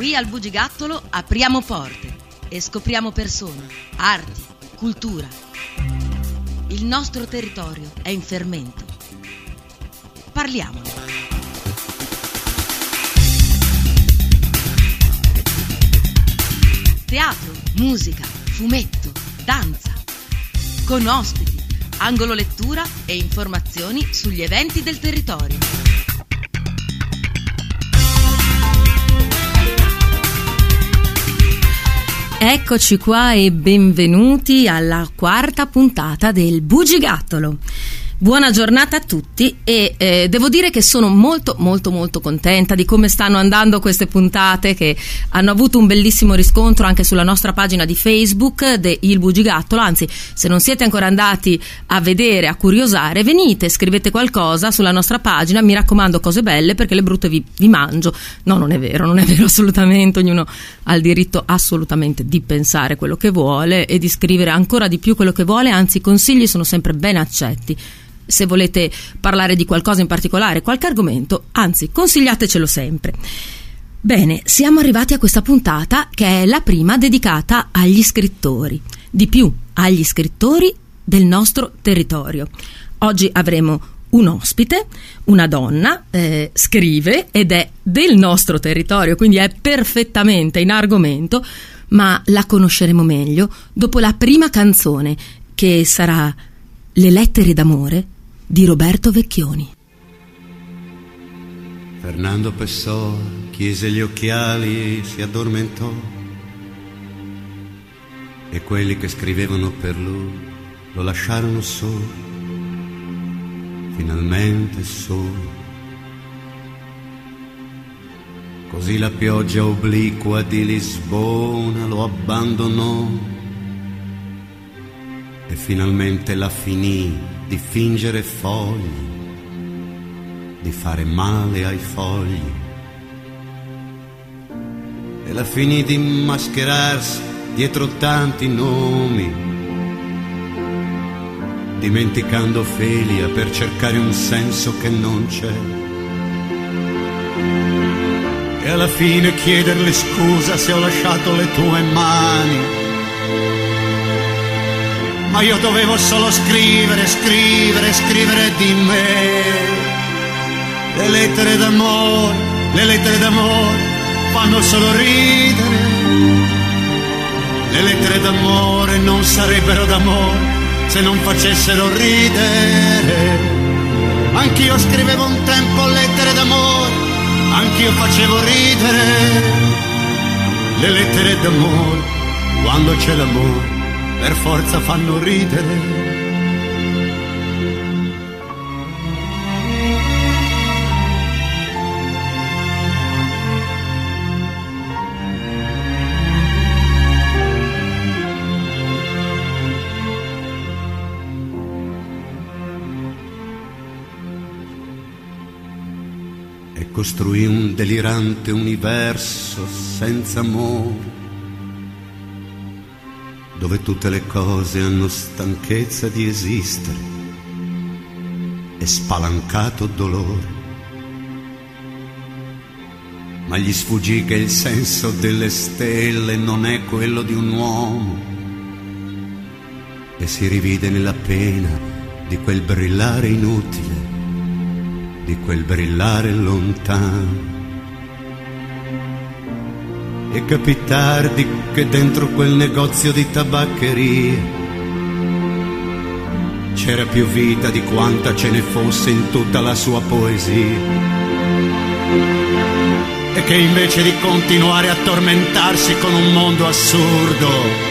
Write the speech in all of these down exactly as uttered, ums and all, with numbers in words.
Qui al Bugigattolo apriamo porte e scopriamo persone, arti, cultura. Il nostro territorio è in fermento. Parliamone. Teatro, musica, fumetto, danza. Con ospiti, angolo lettura e informazioni sugli eventi del territorio. Eccoci qua e benvenuti alla quarta puntata del Bugigattolo. Buona giornata a tutti e eh, devo dire che sono molto molto molto contenta di come stanno andando queste puntate, che hanno avuto un bellissimo riscontro anche sulla nostra pagina di Facebook de Il Bugigattolo. Anzi, se non siete ancora andati a vedere, a curiosare, venite, scrivete qualcosa sulla nostra pagina, mi raccomando cose belle, perché le brutte vi, vi mangio. No, non è vero, non è vero assolutamente, ognuno ha il diritto assolutamente di pensare quello che vuole e di scrivere ancora di più quello che vuole, anzi i consigli sono sempre ben accetti. Se volete parlare di qualcosa in particolare, qualche argomento, anzi consigliatecelo sempre. Bene, siamo arrivati a questa puntata che è la prima dedicata agli scrittori, di più agli scrittori del nostro territorio. Oggi avremo un ospite, una donna, eh, scrive ed è del nostro territorio, quindi è perfettamente in argomento, ma la conosceremo meglio dopo la prima canzone, che sarà Le lettere d'amore di Roberto Vecchioni. Fernando Pessoa chiese gli occhiali e si addormentò, e quelli che scrivevano per lui lo lasciarono solo, finalmente solo. Così la pioggia obliqua di Lisbona lo abbandonò, e finalmente la finì di fingere fogli, di fare male ai fogli, e la finì di mascherarsi dietro tanti nomi, dimenticando Ophelia per cercare un senso che non c'è, e alla fine chiederle scusa se ho lasciato le tue mani. Ma io dovevo solo scrivere, scrivere, scrivere di me. Le lettere d'amore, le lettere d'amore fanno solo ridere. Le lettere d'amore non sarebbero d'amore se non facessero ridere. Anch'io scrivevo un tempo lettere d'amore, anch'io facevo ridere. Le lettere d'amore, quando c'è l'amore, per forza fanno ridere. E costruì un delirante universo senza amore, dove tutte le cose hanno stanchezza di esistere e spalancato dolore. Ma gli sfuggì che il senso delle stelle non è quello di un uomo, e si rivide nella pena di quel brillare inutile, di quel brillare lontano. E capì tardi che dentro quel negozio di tabaccherie c'era più vita di quanta ce ne fosse in tutta la sua poesia, e che invece di continuare a tormentarsi con un mondo assurdo,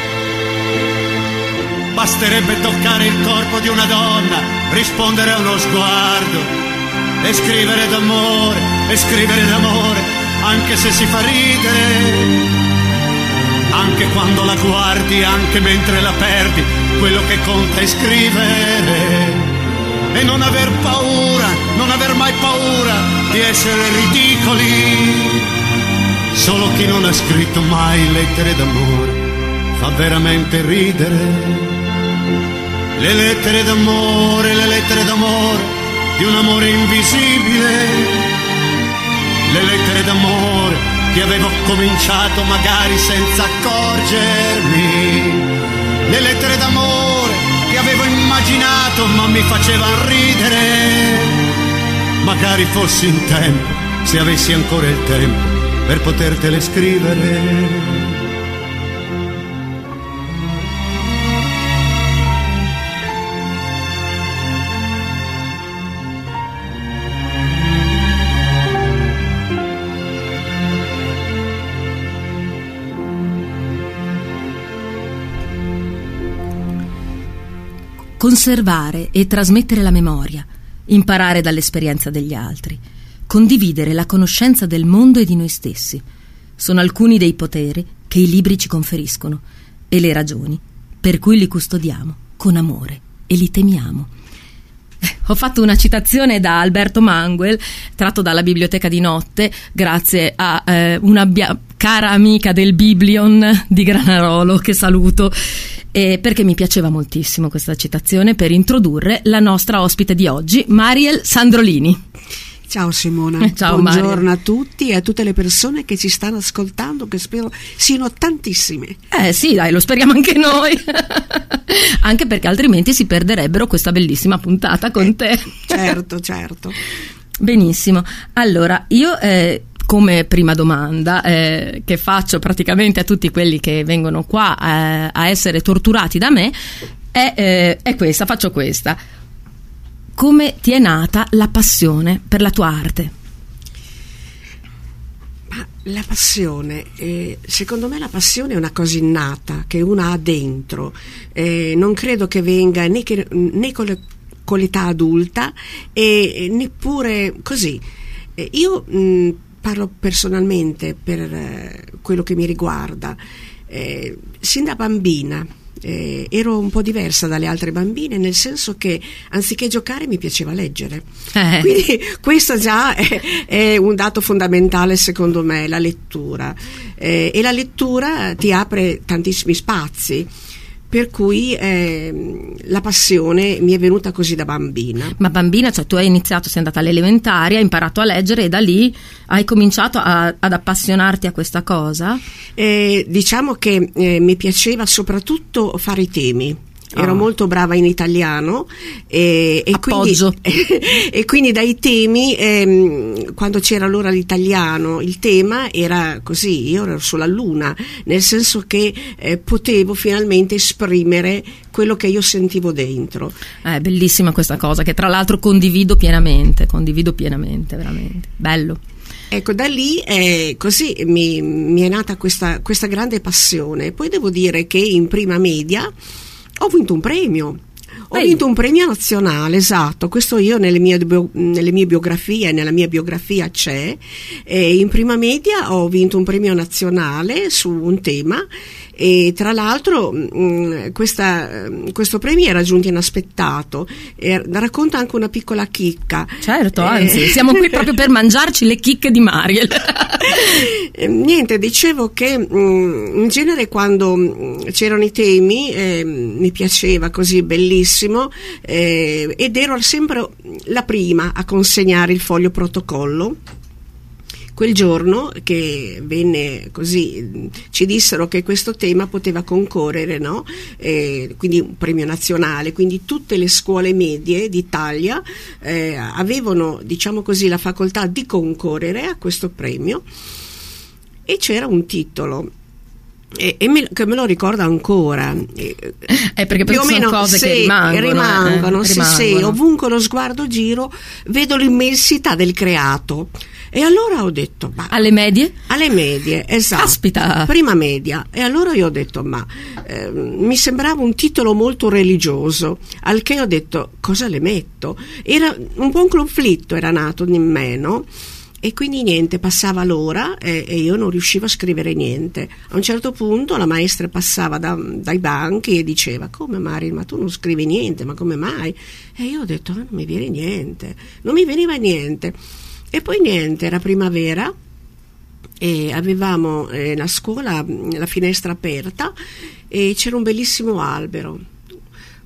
basterebbe toccare il corpo di una donna, rispondere a uno sguardo e scrivere d'amore, e scrivere d'amore, anche se si fa ridere, anche quando la guardi, anche mentre la perdi, quello che conta è scrivere, e non aver paura, non aver mai paura di essere ridicoli. Solo chi non ha scritto mai lettere d'amore fa veramente ridere. Le lettere d'amore, le lettere d'amore di un amore invisibile, le lettere d'amore che avevo cominciato magari senza accorgermi, le lettere d'amore che avevo immaginato ma mi facevano ridere. Magari fossi in tempo, se avessi ancora il tempo per potertele scrivere. Conservare e trasmettere la memoria, imparare dall'esperienza degli altri, condividere la conoscenza del mondo e di noi stessi, sono alcuni dei poteri che i libri ci conferiscono e le ragioni per cui li custodiamo con amore e li temiamo. Ho fatto una citazione da Alberto Manguel, tratto dalla Biblioteca di Notte, grazie a eh, una bia- cara amica del Biblion di Granarolo, che saluto, eh, perché mi piaceva moltissimo questa citazione per introdurre la nostra ospite di oggi, Mariel Sandrolini. Ciao Simona, ciao, buongiorno Mariel. a tutti e a tutte le persone che ci stanno ascoltando, che spero siano tantissime. Eh sì, dai, lo speriamo anche noi. Anche perché altrimenti si perderebbero questa bellissima puntata con eh, te. Certo, certo. Benissimo. Allora, io eh, come prima domanda eh, che faccio praticamente a tutti quelli che vengono qua eh, a essere torturati da me è, eh, è questa, faccio questa. Come ti è nata la passione per la tua arte? Ma la passione, eh, secondo me la passione è una cosa innata che una ha dentro, eh, non credo che venga né, che, né con, le, con l'età adulta e neppure così. Eh, io mh, parlo personalmente per eh, quello che mi riguarda, eh, sin da bambina. Eh, ero un po' diversa dalle altre bambine, nel senso che anziché giocare mi piaceva leggere, eh. Quindi questo già è, è un dato fondamentale secondo me, la lettura, eh, e la lettura ti apre tantissimi spazi, per cui eh, la passione mi è venuta così da bambina. Ma bambina, cioè tu hai iniziato, sei andata alle elementari, hai imparato a leggere e da lì hai cominciato a, ad appassionarti a questa cosa? Eh, diciamo che eh, mi piaceva soprattutto fare i temi. Ero oh. molto brava in italiano e, e, quindi, e quindi dai temi, ehm, quando c'era l'ora l'italiano, il tema era così, io ero sulla luna, nel senso che eh, potevo finalmente esprimere quello che io sentivo dentro. È bellissima questa cosa, che tra l'altro condivido pienamente, condivido pienamente, veramente, bello. Ecco, da lì eh, così mi, mi è nata questa, questa grande passione. Poi devo dire che in prima media ho vinto un premio, ho Ehi. vinto un premio nazionale, esatto, questo io nelle mie, nelle mie biografie, nella mia biografia c'è, e in prima media ho vinto un premio nazionale su un tema e tra l'altro mh, questa, questo premio era giunto inaspettato, e racconta anche una piccola chicca. Certo, anzi, eh. siamo qui proprio per mangiarci le chicche di Mariel. Niente, dicevo che mh, in genere quando mh, c'erano i temi eh, mi piaceva così, bellissimo, eh, ed ero sempre la prima a consegnare il foglio protocollo. Quel giorno che venne così, ci dissero che questo tema poteva concorrere, no? Eh, quindi un premio nazionale, quindi tutte le scuole medie d'Italia eh, avevano, diciamo così, la facoltà di concorrere a questo premio, e c'era un titolo e, e me, che me lo ricordo ancora, eh, perché più o meno cose se, che rimangono, rimangono, eh, se, rimangono. se ovunque lo sguardo giro vedo l'immensità del creato. E allora ho detto, ma alle medie? Alle medie, esatto. Caspita. Prima media. E allora io ho detto, ma eh, mi sembrava un titolo molto religioso, al che ho detto, cosa le metto? Era un buon conflitto, era nato in me, no? E quindi niente, passava l'ora e, e io non riuscivo a scrivere niente. A un certo punto la maestra passava da, dai banchi e diceva, come Mari, ma tu non scrivi niente, ma come mai? E io ho detto, ah, non mi viene niente, non mi veniva niente. E poi niente, era primavera e avevamo eh, la scuola, la finestra aperta, e c'era un bellissimo albero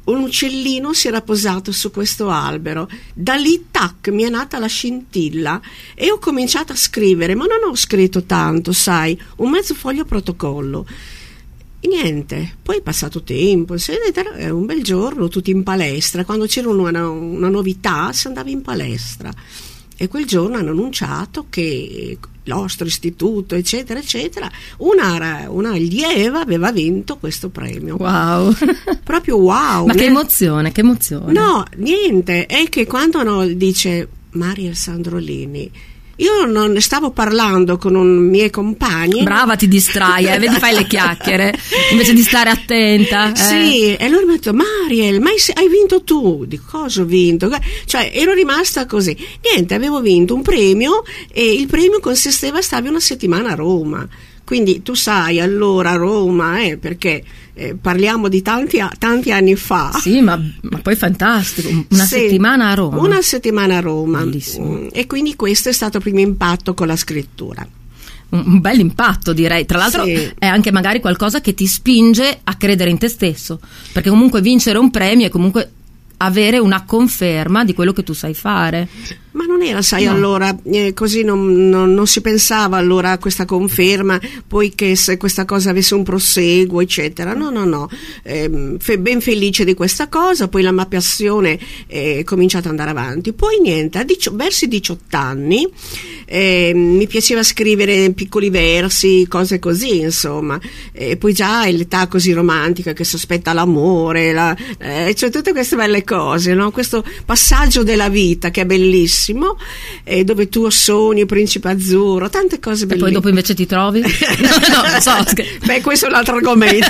un uccellino si era posato su questo albero. Da lì, tac, mi è nata la scintilla e ho cominciato a scrivere, ma non ho scritto tanto, sai, un mezzo foglio protocollo. E niente, poi è passato tempo, è un bel giorno, tutti in palestra, quando c'era una, una novità si andava in palestra. E quel giorno hanno annunciato che il nostro istituto, eccetera, eccetera, una, una allieva aveva vinto questo premio. Wow! Proprio wow! Ma che emozione, che emozione! No, niente, è che quando no, dice Mariel Sandrolini, io non stavo parlando con un miei compagni. Brava, ti distrai, eh? Vedi, fai le chiacchiere invece di stare attenta. Eh. Sì, e loro mi hanno detto, Mariel, ma hai vinto tu? Di cosa ho vinto? Cioè, ero rimasta così. Niente, avevo vinto un premio e il premio consisteva, stavi una settimana a Roma. Quindi tu sai, allora Roma, eh, perché eh, parliamo di tanti, tanti anni fa. Sì, ma, ma poi fantastico, una sì, settimana a Roma. Una settimana a Roma. Bellissimo. E quindi questo è stato il primo impatto con la scrittura. Un, un bel impatto, direi. Tra l'altro sì, è anche magari qualcosa che ti spinge a credere in te stesso, perché comunque vincere un premio è comunque avere una conferma di quello che tu sai fare. Ma non era, sai, no. allora eh, così non, non, non si pensava allora a questa conferma, poi che se questa cosa avesse un proseguo, eccetera. No, no, no. Eh, fe, ben felice di questa cosa, poi la mia passione è cominciata ad andare avanti. Poi niente, a dicio, verso i diciotto anni eh, mi piaceva scrivere piccoli versi, cose così, insomma. E poi già è l'età così romantica che sospetta l'amore, la, eh, cioè tutte queste belle cose, no? Questo passaggio della vita che è bellissimo. Eh, dove tu sogni il principe azzurro, tante cose belle. E poi dopo invece ti trovi? no, no, non so. Beh, questo è un altro argomento.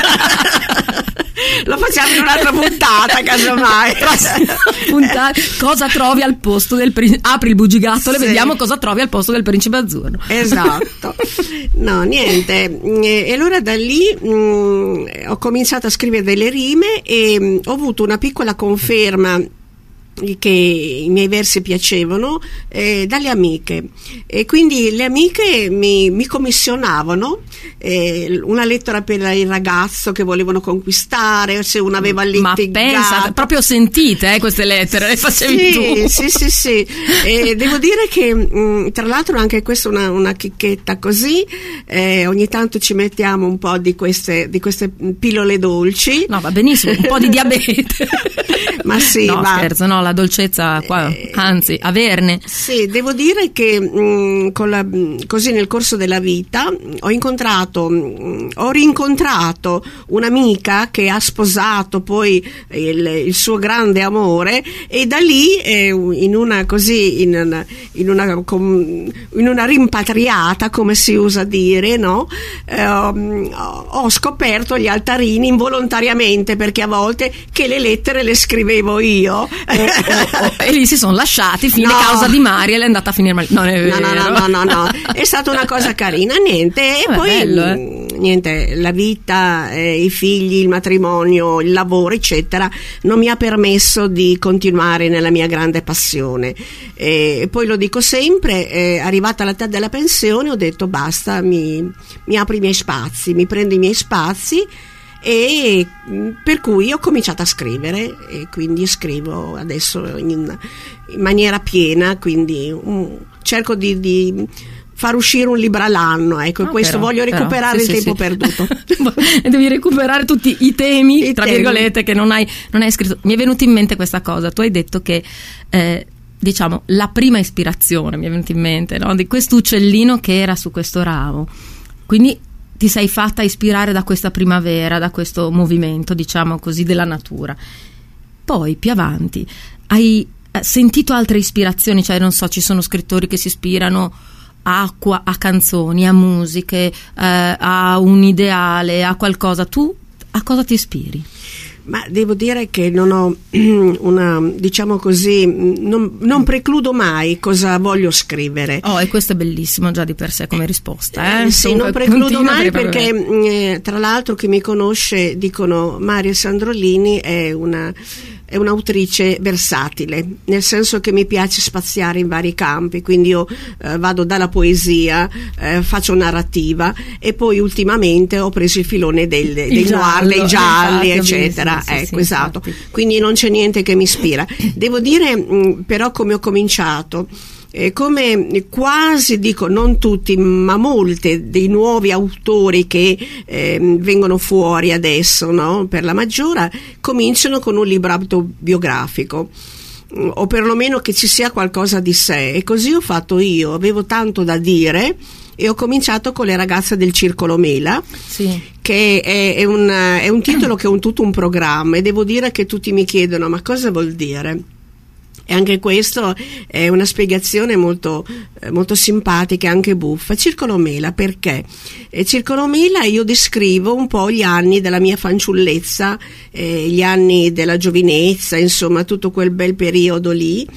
Lo facciamo in un'altra puntata, casomai. Puntata. Cosa trovi al posto del principe? Apri il bugigattolo sì, e vediamo cosa trovi al posto del principe azzurro. Esatto. No, niente. E allora da lì mh, ho cominciato a scrivere delle rime e mh, ho avuto una piccola conferma che i miei versi piacevano eh, dalle amiche, e quindi le amiche mi, mi commissionavano eh, una lettera per il ragazzo che volevano conquistare, se uno aveva litigato. Ma pensa, proprio sentite eh, queste lettere, le facevi sì, tu. Sì, sì, sì. E devo dire che mh, tra l'altro anche questa è una, una chicchetta così, eh, ogni tanto ci mettiamo un po' di queste, di queste pillole dolci. No, va benissimo, un po' di diabete. Ma sì, no, ma scherzo, no, la dolcezza qua, eh, anzi, averne. Sì, devo dire che mh, con la, così nel corso della vita ho incontrato, mh, ho rincontrato un'amica che ha sposato poi il, il suo grande amore, e da lì eh, in una così in una, in una in una rimpatriata, come si usa dire, no? Eh, ho scoperto gli altarini involontariamente, perché a volte che le lettere le scrivevo io. Oh, oh, oh. E lì si sono lasciati, fine no. causa di Mariel è andata a finire male. Non è vero. No, no, no, no, no, è stata una cosa carina, niente. E Vabbè, poi bello, eh? niente, la vita, eh, i figli, il matrimonio, il lavoro, eccetera, non mi ha permesso di continuare nella mia grande passione. E poi lo dico sempre, eh, arrivata l'età della pensione ho detto basta, mi, mi apro i miei spazi, mi prendo i miei spazi. E per cui ho cominciato a scrivere, e quindi scrivo adesso in, in maniera piena, quindi um, cerco di, di far uscire un libro all'anno, ecco, no, questo però, voglio recuperare però, sì, il sì, tempo sì. perduto. Devi recuperare tutti i temi, I tra temi. virgolette, che non hai, non hai scritto. Mi è venuta in mente questa cosa, tu hai detto che eh, diciamo la prima ispirazione, mi è venuta in mente, no? Di questo uccellino che era su questo ramo, quindi ti sei fatta ispirare da questa primavera, da questo movimento, diciamo così, della natura. Poi più avanti hai sentito altre ispirazioni, cioè non so, ci sono scrittori che si ispirano a acqua, a canzoni, a musiche, eh, a un ideale, a qualcosa. Tu a cosa ti ispiri? Ma devo dire che non ho una, diciamo così, non, non precludo mai cosa voglio scrivere. Oh, e questo è bellissimo già di per sé come risposta. Eh? Eh, sì, non precludo mai perché, eh, tra l'altro, chi mi conosce dicono Mariel Sandrolini è una è un'autrice versatile, nel senso che mi piace spaziare in vari campi, quindi io eh, vado dalla poesia, eh, faccio narrativa e poi ultimamente ho preso il filone del, dei giallo, noir, dei gialli, infatti, eccetera. sì, sì, ecco, sì, esatto. infatti. Quindi non c'è niente che mi ispira. Devo dire mh, però come ho cominciato. Eh, come quasi, dico non tutti, ma molte dei nuovi autori che eh, vengono fuori adesso, no? Per la maggiore, cominciano con un libro autobiografico, o perlomeno che ci sia qualcosa di sé, e così ho fatto io. Avevo tanto da dire e ho cominciato con Le ragazze del Circolo Mela, sì. che è, è, un, è un titolo che è un, tutto un programma, e devo dire che tutti mi chiedono ma cosa vuol dire? E anche questo è una spiegazione molto, eh, molto simpatica e anche buffa. Circolo Mela, perché? E Circolo Mela io descrivo un po' gli anni della mia fanciullezza, eh, gli anni della giovinezza, insomma tutto quel bel periodo lì.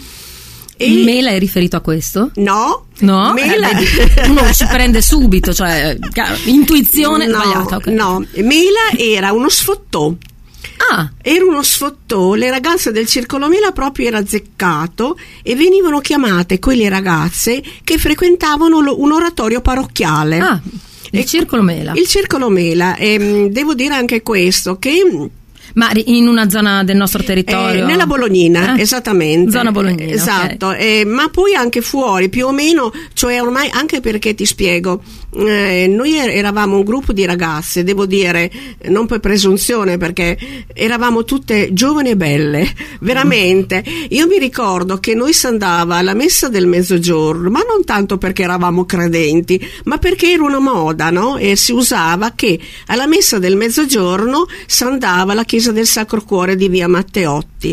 E Mela è riferito a questo? No, no, Mela... eh, uno ci prende subito, cioè intuizione no, sbagliata. Okay. No, Mela era uno sfottò. Ah. Era uno sfottò, le ragazze del Circolo Mela proprio era azzeccato, e venivano chiamate quelle ragazze che frequentavano lo, un oratorio parrocchiale. Ah, il e, Circolo Mela. Il Circolo Mela, e devo dire anche questo, che... Ma in una zona del nostro territorio? Eh, nella Bolognina, eh? esattamente. Zona Bolognina. Esatto, Okay. Eh, ma poi anche fuori, più o meno, cioè ormai, anche perché ti spiego, eh, noi eravamo un gruppo di ragazze, devo dire, non per presunzione, perché eravamo tutte giovani e belle, veramente. Io mi ricordo che noi si andava alla messa del mezzogiorno, ma non tanto perché eravamo credenti, ma perché era una moda, no? E si usava che alla messa del mezzogiorno si andava alla chiesa del Sacro Cuore di via Matteotti.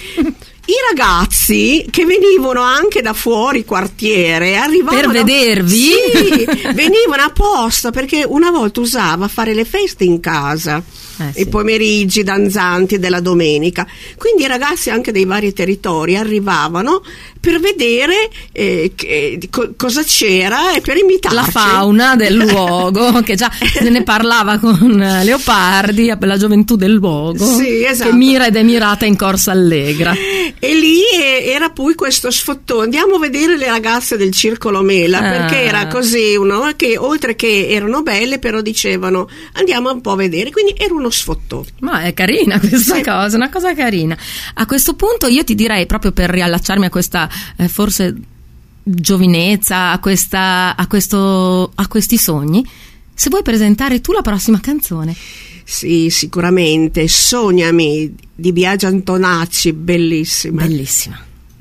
I ragazzi che venivano anche da fuori quartiere arrivavano per vedervi? Sì, venivano apposta, perché una volta usava fare le feste in casa, eh, sì. I pomeriggi danzanti della domenica, quindi i ragazzi anche dei vari territori arrivavano per vedere eh, che, co- cosa c'era e per imitarci la fauna del luogo, che già se ne parlava con Leopardi, la gioventù del luogo, sì, esatto. Che mira ed è mirata in corsa allegra. E lì era poi questo sfottò, andiamo a vedere le ragazze del Circolo Mela, ah. perché era così, uno che oltre che erano belle però dicevano andiamo un po' a vedere, quindi era uno sfottò. Ma è carina questa sì. cosa, una cosa carina. A questo punto io ti direi, proprio per riallacciarmi a questa eh, forse giovinezza, a questa a questo a questi sogni, se vuoi presentare tu la prossima canzone. Sì, sicuramente. Sognami di Biagio Antonacci, bellissima. Bellissima.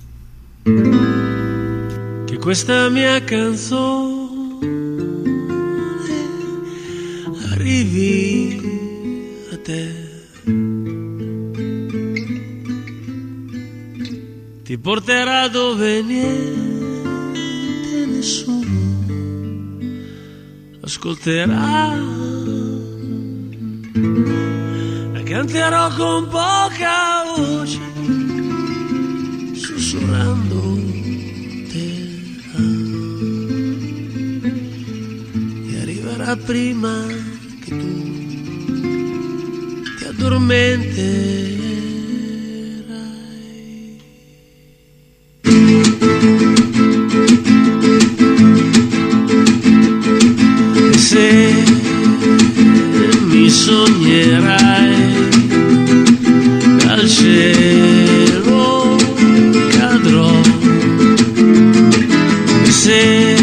Che questa mia canzone arrivi a te, ti porterà dove niente, nessuno ascolterà. La canterò con poca voce, sussurrando te, e arriverà prima che tu ti addormenterai. E se mi sognerai, dal cielo cadrò, e se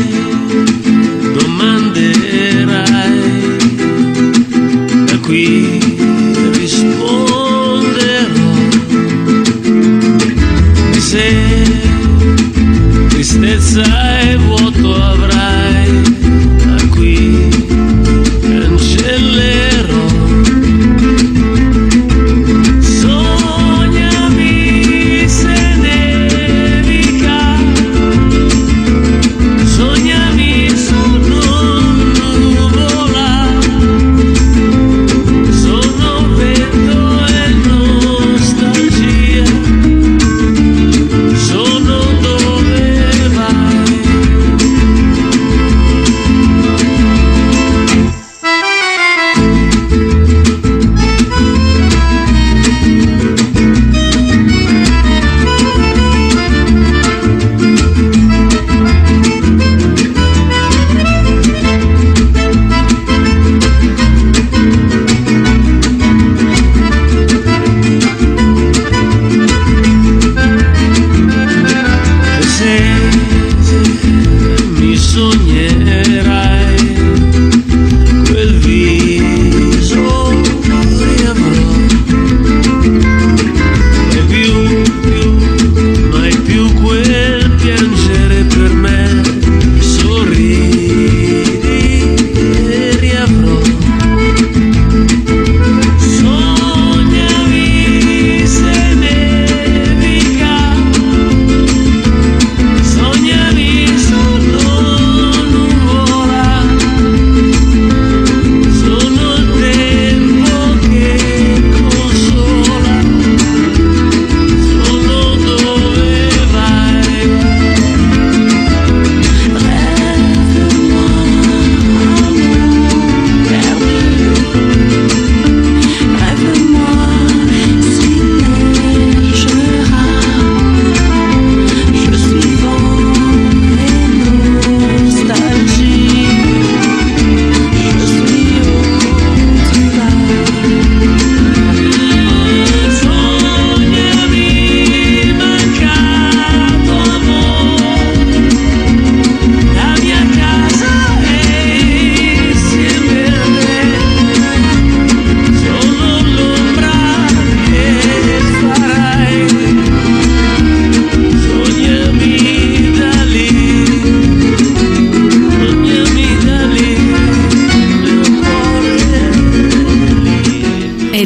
domanderai, da qui risponderò.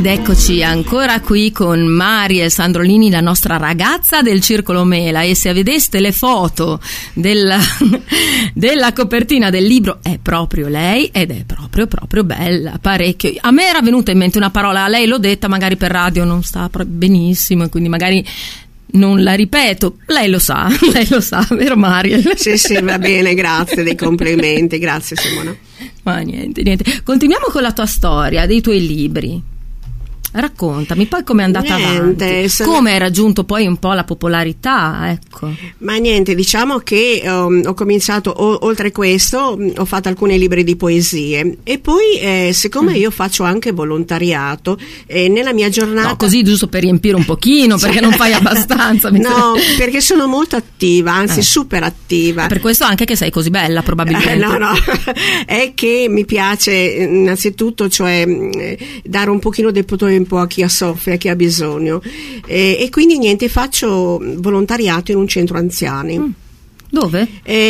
Ed eccoci ancora qui con Mariel Sandrolini, la nostra ragazza del Circolo Mela, e se vedeste le foto della, della copertina del libro è proprio lei, ed è proprio proprio bella, parecchio. A me era venuta in mente una parola, a lei l'ho detta, magari per radio non sta benissimo e quindi magari non la ripeto, lei lo sa, lei lo sa, vero Mariel? Sì, sì, va bene, grazie dei complimenti, grazie Simona. Ma niente, niente. Continuiamo con la tua storia, dei tuoi libri. Raccontami poi com'è andata niente, avanti, sono... come hai raggiunto poi un po' la popolarità, ecco. Ma niente, diciamo che um, ho cominciato, o, oltre questo, um, ho fatto alcuni libri di poesie e poi eh, siccome mm. io faccio anche volontariato, eh, nella mia giornata... No, così giusto per riempire un pochino, perché non fai abbastanza. No, perché sono molto attiva, anzi eh. super attiva. Per questo anche che sei così bella, probabilmente. Eh, no, no, è che mi piace innanzitutto, cioè dare un pochino del potere un po' a chi ha soffre, a chi ha bisogno, e, e quindi niente, faccio volontariato in un centro anziani. Mm. Dove?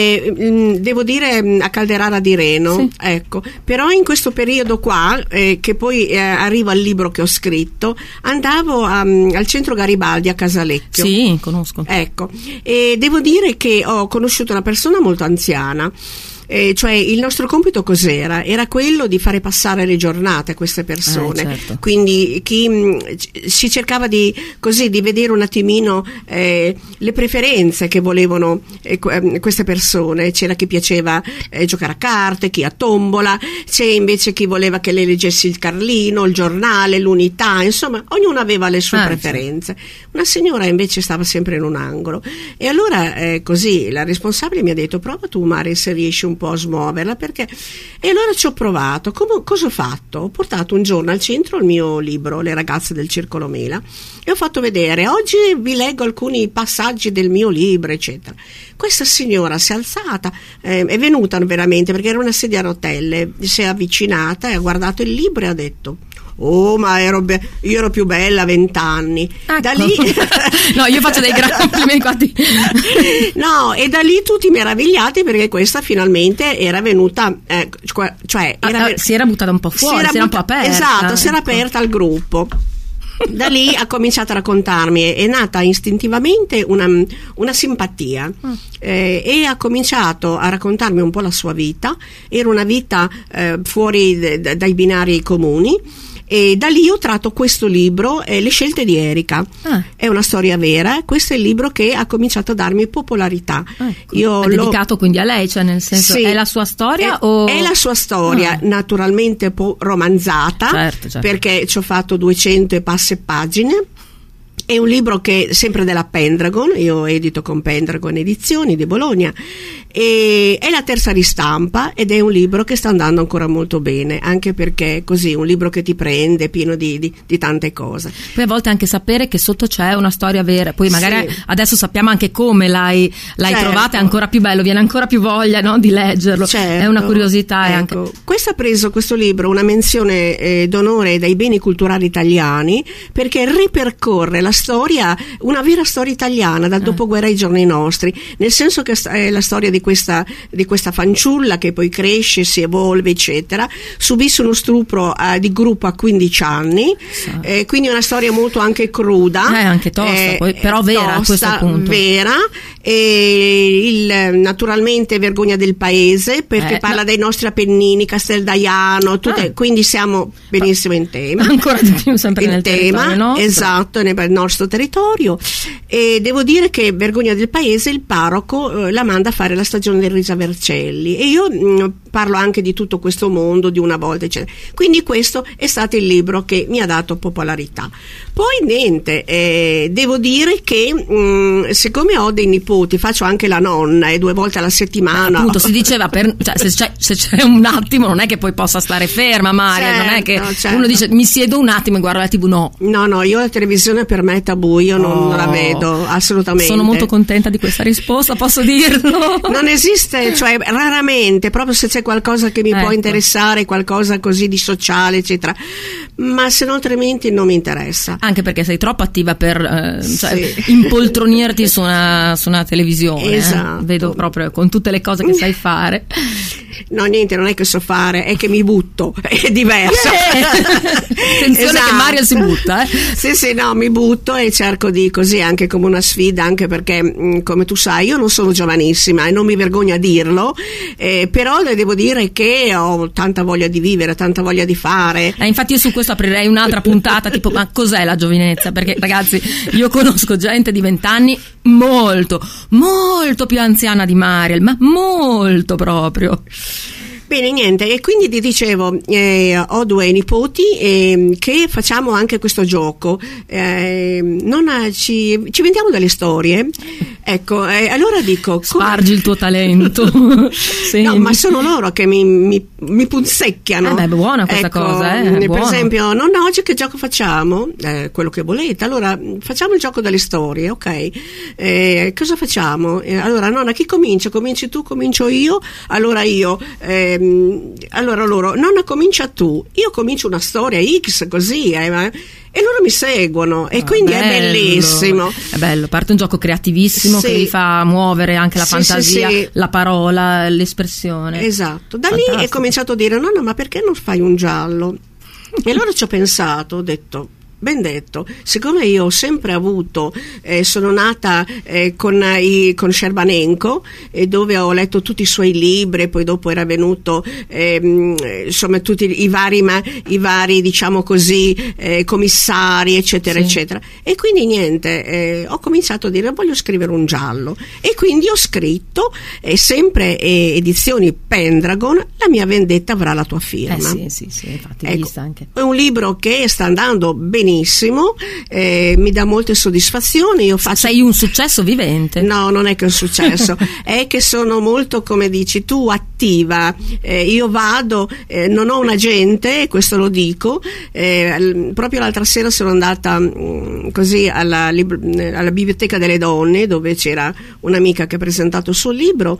Eh, devo dire a Calderara di Reno, sì. Ecco. Però in questo periodo qua, eh, che poi eh, arrivo al libro che ho scritto, andavo a, al centro Garibaldi a Casalecchio. Sì, conosco. Ecco, e devo dire che ho conosciuto una persona molto anziana. Eh, cioè il nostro compito cos'era? Era quello di fare passare le giornate a queste persone, eh, certo. Quindi chi mh, si cercava di così di vedere un attimino eh, le preferenze che volevano eh, queste persone. C'era chi piaceva eh, giocare a carte, chi a tombola, c'è invece chi voleva che le leggessi il Carlino, il giornale, l'Unità, insomma ognuno aveva le sue eh, preferenze. Una signora invece stava sempre in un angolo e allora eh, così la responsabile mi ha detto: prova tu Mari se riesci un po' a smuoverla, perché e allora ci ho provato. Come, cosa ho fatto? Ho portato un giorno al centro il mio libro Le ragazze del Circolo Mela e ho fatto vedere: oggi vi leggo alcuni passaggi del mio libro, eccetera. Questa signora si è alzata, eh, è venuta veramente perché era una sedia a rotelle, si è avvicinata e ha guardato il libro e ha detto: oh, ma ero be- io ero più bella a vent'anni. Ecco. Da lì no, io faccio dei grandi complimenti. No, e da lì tutti meravigliati perché questa finalmente era venuta, eh, cioè era, ah, si era buttata un po' fuori, si era, si era but- un po' aperta. Esatto, ecco. Si era aperta al gruppo. Da lì ha cominciato a raccontarmi, è nata istintivamente una, una simpatia mm. eh, e ha cominciato a raccontarmi un po' la sua vita. Era una vita eh, fuori de, de, dai binari comuni. E da lì ho tratto questo libro, eh, Le scelte di Erika. Ah. È una storia vera, questo è il libro che ha cominciato a darmi popolarità. Ecco. Io è dedicato quindi a lei, cioè nel senso, sì, è la sua storia? È, o... è la sua storia, ah. naturalmente po- romanzata, certo, certo. Perché ci ho fatto duecento e passe pagine. È un libro che sempre della Pendragon, io edito con Pendragon Edizioni di Bologna, e è la terza ristampa ed è un libro che sta andando ancora molto bene, anche perché è così un libro che ti prende, pieno di, di, di tante cose. Poi a volte anche sapere che sotto c'è una storia vera, poi magari sì. Adesso sappiamo anche come l'hai, l'hai certo. trovata, è ancora più bello, viene ancora più voglia, no, di leggerlo, certo. È una curiosità. Ecco. Anche... Questo ha preso, questo libro, una menzione eh, d'onore dai beni culturali italiani perché ripercorre la storia, una vera storia italiana dal dopoguerra ai giorni nostri, nel senso che è la storia di questa, di questa fanciulla che poi cresce, si evolve, eccetera, subisce uno stupro eh, di gruppo a quindici anni, sì. eh, quindi una storia molto anche cruda, eh, anche tosta, eh, poi, però vera, tosta, a questo punto. vera, e il, naturalmente Vergogna del Paese perché eh, parla no. dei nostri Appennini, Casteldaiano, tutte, ah. quindi siamo benissimo in tema, ancora di più sempre il nel tema, nostro. esatto, nel nostro territorio. E devo dire che Vergogna del Paese il parroco eh, la manda a fare la stagione del Risa Vercelli e io mh, parlo anche di tutto questo mondo di una volta, eccetera. Quindi questo è stato il libro che mi ha dato popolarità. Poi niente, eh, devo dire che mh, siccome ho dei nipoti, faccio anche la nonna e eh, due volte alla settimana. Eh, appunto, si diceva per, cioè, se, c'è, se c'è un attimo non è che poi possa stare ferma, Maria, certo, non è che certo. Uno dice mi siedo un attimo e guardo la tivù, no. No, no, io la televisione per me è tabù, io non oh, la vedo assolutamente. Sono molto contenta di questa risposta, posso dirlo. Non esiste, cioè raramente, proprio se c'è qualcosa che mi ecco. può interessare, qualcosa così di sociale, eccetera, ma se no altrimenti non mi interessa. Anche perché sei troppo attiva per eh, cioè, sì. impoltronirti su una, su una televisione. Esatto. Eh? Vedo proprio con tutte le cose che sai fare. No, niente, non è che so fare, è che mi butto, è diverso. Yeah. Attenzione, esatto. Che Mariel si butta, eh? Sì, sì, no, mi butto e cerco di così anche come una sfida, anche perché mh, come tu sai io non sono giovanissima e non mi vergogno a dirlo, eh, però le devo dire che ho tanta voglia di vivere, tanta voglia di fare. Eh, infatti io su questo aprirei un'altra puntata, tipo ma cos'è la giovinezza? Perché ragazzi, io conosco gente di vent'anni molto, molto più anziana di Mariel, ma molto proprio. Bene, niente, e quindi ti dicevo, eh, ho due nipoti eh, che facciamo anche questo gioco, eh, non ha, ci, ci inventiamo delle storie, ecco, eh, allora dico... Spargi come... il tuo talento. Sì. No, ma sono loro che mi, mi, mi punzecchiano. Eh beh, è buona questa ecco, cosa, eh, per buona. esempio, nonna, oggi che gioco facciamo? Eh, quello che volete, allora facciamo il gioco delle storie, ok? Eh, cosa facciamo? Eh, allora, nonna, chi comincia? Cominci tu, comincio io? Allora io... Eh, allora loro, nonna comincia tu, io comincio una storia X così eh, e loro mi seguono e ah, quindi bello. È bellissimo, è bello, parte un gioco creativissimo, sì, che vi fa muovere anche la sì, fantasia, sì, sì. La parola, l'espressione, esatto. Da Fantastico. Lì è cominciato a dire nonna, ma perché non fai un giallo? E allora ci ho pensato, ho detto ben detto, siccome io ho sempre avuto, eh, sono nata eh, con, i, con Scerbanenko, eh, dove ho letto tutti i suoi libri, poi dopo era venuto eh, insomma tutti i vari, ma, i vari diciamo così eh, commissari eccetera sì. eccetera, e quindi niente, eh, ho cominciato a dire voglio scrivere un giallo e quindi ho scritto eh, sempre eh, edizioni Pendragon, La mia vendetta avrà la tua firma. Eh sì sì sì, infatti ecco, vista anche. È un libro che sta andando benissimo, eh, mi dà molte soddisfazioni. Io faccio... Sei un successo vivente. No, non è che è un successo, è che sono molto, come dici tu, attiva. Eh, io vado, eh, non ho un agente, questo lo dico. Eh, proprio l'altra sera sono andata mh, così alla, alla Biblioteca delle Donne, dove c'era un'amica che ha presentato il suo libro.